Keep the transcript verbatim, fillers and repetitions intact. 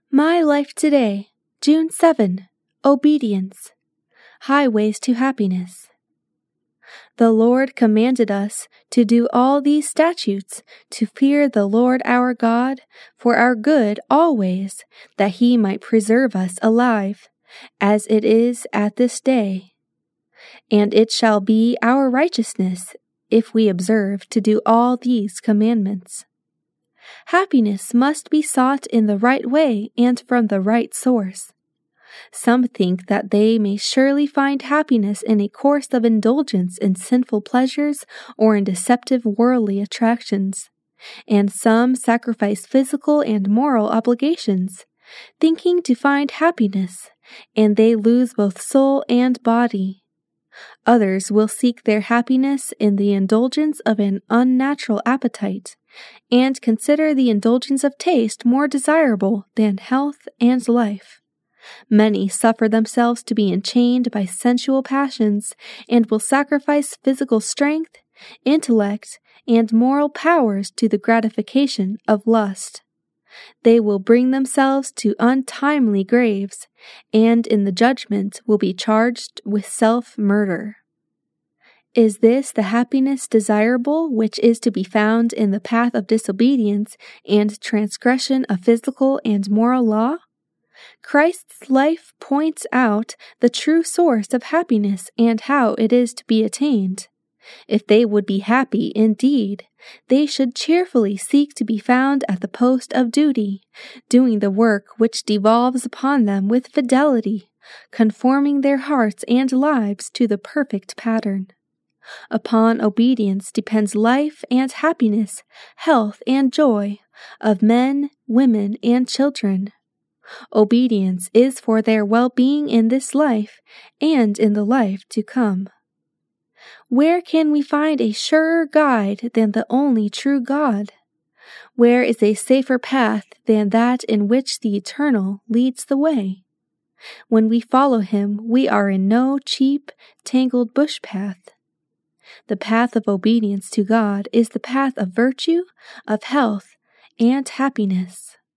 My Life Today, June seventh. Obedience. Highways to Happiness. The Lord commanded us to do all these statutes, to fear the Lord our God, for our good always, that he might preserve us alive, as it is at this day. And it shall be our righteousness, if we observe to do all these commandments. Happiness must be sought in the right way and from the right source. Some think that they may surely find happiness in a course of indulgence in sinful pleasures or in deceptive worldly attractions, and some sacrifice physical and moral obligations, thinking to find happiness, and they lose both soul and body. Others will seek their happiness in the indulgence of an unnatural appetite, and consider the indulgence of taste more desirable than health and life. Many suffer themselves to be enchained by sensual passions, and will sacrifice physical strength, intellect, and moral powers to the gratification of lust. They will bring themselves to untimely graves, and in the judgment will be charged with self-murder. Is this the happiness desirable which is to be found in the path of disobedience and transgression of physical and moral law? Christ's life points out the true source of happiness and how it is to be attained. If they would be happy indeed, they should cheerfully seek to be found at the post of duty, doing the work which devolves upon them with fidelity, conforming their hearts and lives to the perfect pattern. Upon obedience depends life and happiness, health and joy of men, women, and children. Obedience is for their well-being in this life and in the life to come. Where can we find a surer guide than the only true God? Where is a safer path than that in which the Eternal leads the way? When we follow him, we are in no cheap, tangled bush path. The path of obedience to God is the path of virtue, of health, and happiness.